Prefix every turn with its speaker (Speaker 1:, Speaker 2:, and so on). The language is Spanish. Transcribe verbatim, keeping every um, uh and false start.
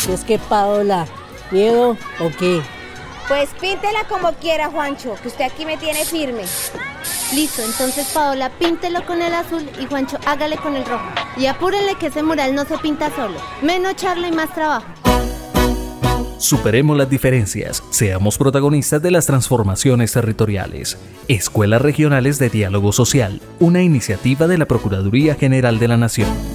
Speaker 1: Es que Paola, ¿miedo o qué?
Speaker 2: Pues píntela como quiera, Juancho, que usted aquí me tiene firme.
Speaker 3: Listo, entonces Paola, píntelo con el azul y Juancho, hágale con el rojo. Y apúrenle que ese mural no se pinta solo. Menos charla y más trabajo.
Speaker 4: Superemos las diferencias, seamos protagonistas de las transformaciones territoriales. Escuelas Regionales de Diálogo Social, una iniciativa de la Procuraduría General de la Nación.